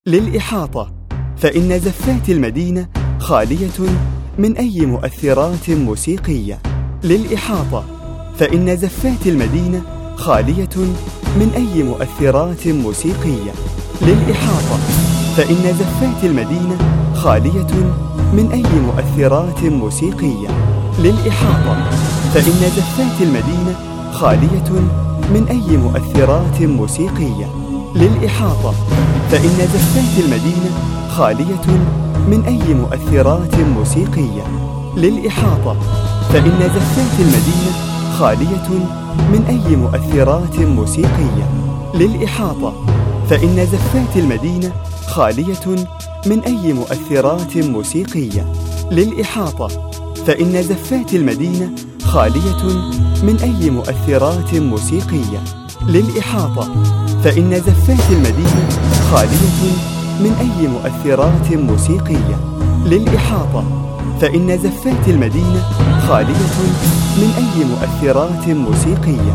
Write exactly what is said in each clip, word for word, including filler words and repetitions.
للإحاطة، فإن زفات المدينة خالية من أي مؤثرات موسيقية. للإحاطة، فإن زفات المدينة خالية من أي مؤثرات موسيقية. للإحاطة، فإن زفات المدينة خالية من أي مؤثرات موسيقية. للإحاطة، فإن زفات المدينة خالية من أي مؤثرات موسيقية. للإحاطة، فإن زفات المدينة خالية من أي مؤثرات موسيقية. للإحاطة، فإن زفات المدينة خالية من أي مؤثرات موسيقية. للإحاطة، فإن زفات المدينة خالية من أي مؤثرات موسيقية. للإحاطة، فإن زفات المدينة خالية من أي مؤثرات موسيقية. للإحاطة، فإن زفات المدينة خالية من أي مؤثرات موسيقية. للإحاطة، فإن زفات المدينة خالية من أي مؤثرات موسيقية.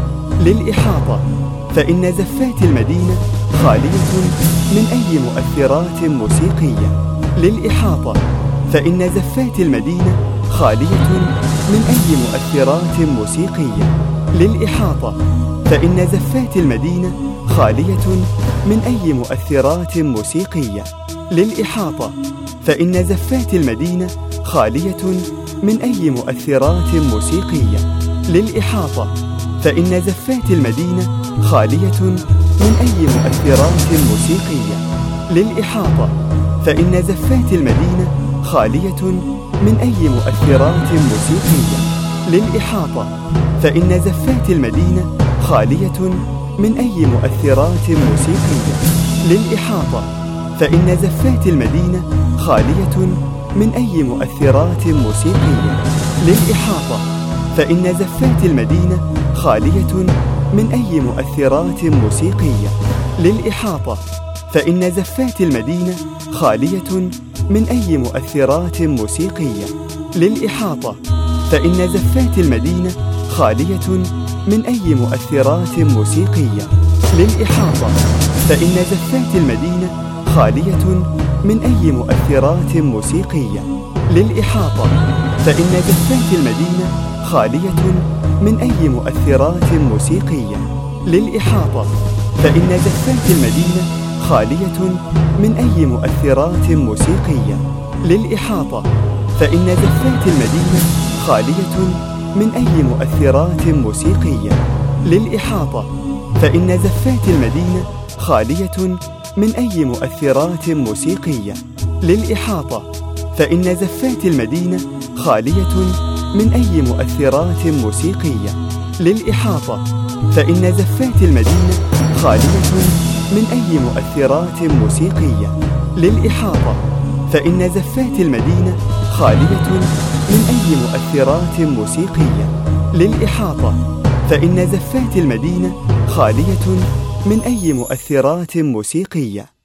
للإحاطة، فإن زفات المدينة خالية من أي مؤثرات موسيقية. للإحاطة، فإن زفات المدينة خالية من أي مؤثرات موسيقية. للإحاطة، فإن زفات المدينة خالية من أي مؤثرات موسيقية. للإحاطة، فإن زفات المدينة خالية من أي مؤثرات موسيقية. للإحاطة، فإن زفات المدينة خالية من أي مؤثرات موسيقية. للإحاطة، فإن زفات المدينة خالية من أي مؤثرات موسيقية. للإحاطة، فإن زفات المدينة خالية من أي مؤثرات موسيقية. للإحاطة، فإن زفات المدينة خالية من أي مؤثرات موسيقية. للإحاطة، فإن زفات المدينة خالية من أي مؤثرات موسيقية. للإحاطة، فإن زفات المدينة خالية من أي مؤثرات موسيقية. للإحاطة، فإن زفات المدينة خالية من أي مؤثرات موسيقية. للإحاطة، فإن زفات المدينة خالية من أي مؤثرات موسيقية. للإحاطة، فإن زفات المدينة خالية من أي مؤثرات موسيقية. للإحاطة، فإن زفات المدينة خالية من أي مؤثرات موسيقية. للإحاطة، فإن زفات المدينة خالية من أي مؤثرات موسيقية. للإحاطة، فإن زفات المدينة خالية من أي مؤثرات موسيقية. للإحاطة، فإن زفات المدينة خالية من أي مؤثرات موسيقية. للإحاطة، فإن زفات المدينة خالية من أي مؤثرات موسيقية. للإحاطة، فإن زفات المدينة خالية من أي مؤثرات موسيقية. للإحاطة، فإن زفات المدينة خالية من أي مؤثرات موسيقية.